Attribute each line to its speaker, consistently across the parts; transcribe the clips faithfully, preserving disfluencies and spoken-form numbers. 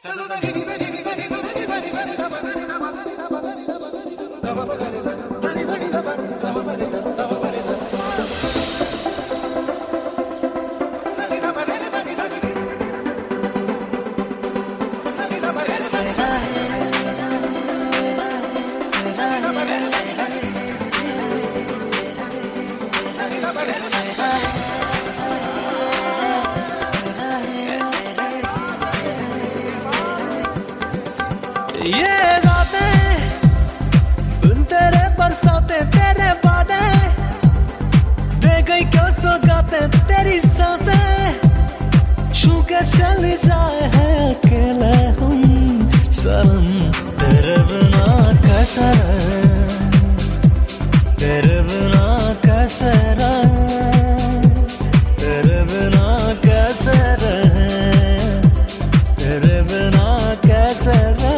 Speaker 1: ये रातें बिन तेरे बरसाते तेरे वादे दे गई क्यों सौगातें तेरी सांसें छू के चली जाए है अकेले हम सनम तेरे बिना कैसे रहे तेरे बिना कैसे रहे तेरे बिना कैसे रहे तेरे बिना कैसे रहे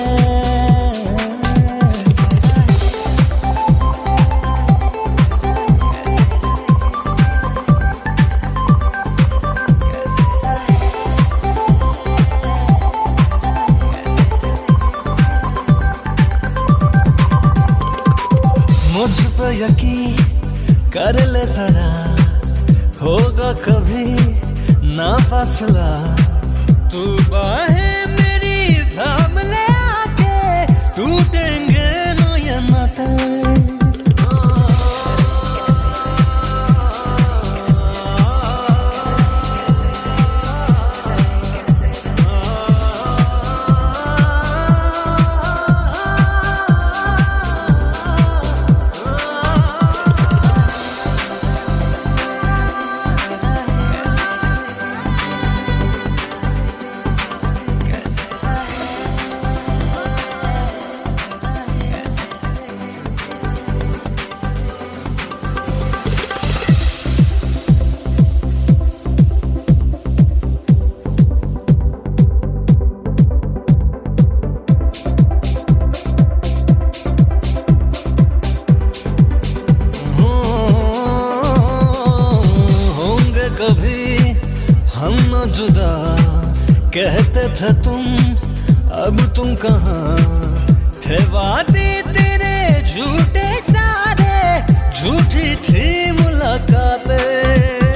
Speaker 1: मुझ पे यकीन कर ले जरा होगा कभी ना फासला तू बाहें मेरी थाम ले आके टूटेंगे ना ये नाते कभी हम न जुदा कहते थे तुम अब तुम कहाँ थे वादे तेरे झूठे सारे झूठी थी मुलाकातें